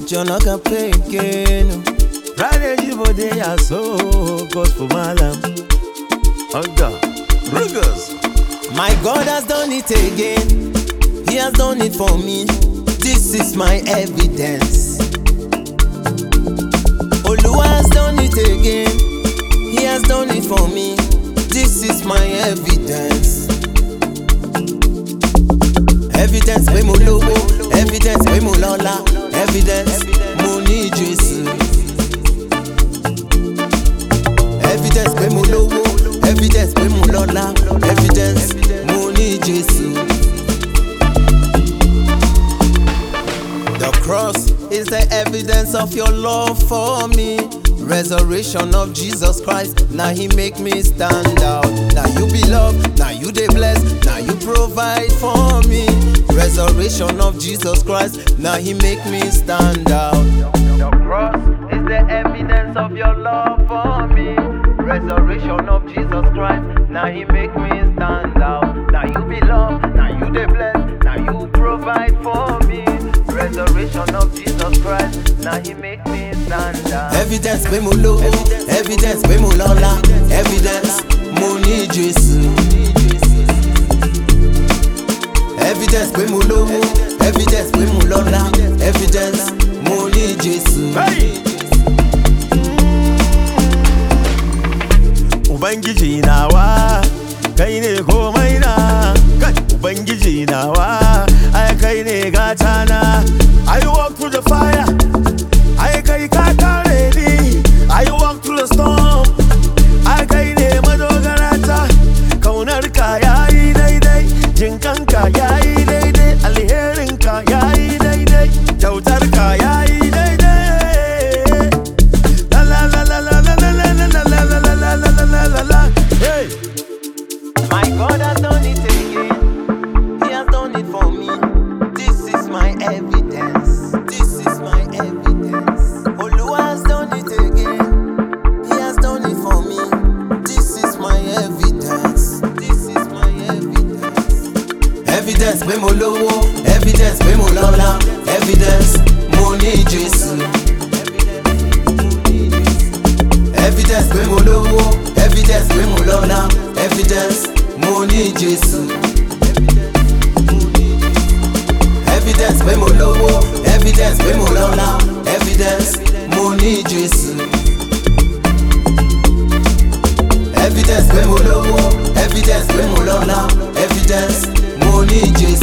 You're not gonna play again. Friday Jibode ya so gospel malam. Oga, Rugers. My God has done it again. He has done it for me. This is my evidence. Oluwa has done it again. He has done it for me. This is my evidence. Evidence pé mo lówó, evidence pé mo lọ́lá, evidence mo ní Jésù. Evidence pé mo lówó, evidence pé mo lọ́lá, evidence mo ní Jésù. The cross is the evidence of your love for me. Resurrection of Jesus Christ, now He make me stand out. Now you be loved, now you dey bless, now you provide for me. Resurrection of Jesus Christ, now He make me stand out. The cross is the evidence of your love for me. Resurrection of Jesus Christ, now He make me stand out. Now you be loved, now you dey bless, now you provide for me. Resurrection of Jesus Christ, now He make me stand out. Evidence pé mo lówó, evidence pé mo lọ́lá, evidence mo ní Jésù. Evidence pé mo lówó, evidence pé mo lọ́lá, evidence mo ní Jésù. Ubangiji nawa, kai ne komai na. Ubangiji nawa, ai kai ne gata na. I walk through the fire, ai kai ka kare ni. I walk through the storm, ai kai ne madogarata. Kaunar ka yayi daidai, jinkan ka yayi daidai, alherin ka yayi daidai, kyautar ka yayi daidai. La la la la la la la la la la la la la la la la la. Hey. My God has done it again. He has done it for me. This is my evidence. This is my evidence. Oluwa has done it again. He has done it for me. This is my evidence. This is my evidence. Evidence pé mo lówó, evidence pé mo lọ́lá, evidence mo ní Jésù. Evidence pé mo lówó, evidence pé mo lọ́lá, evidence mo ní Jésù. Evidence pé mo lówó, evidence pé mo lọ́lá, evidence mo ní Jésù. Evidence pé mo lówó, evidence pé mo lọ́lá, evidence mo ní Jésù.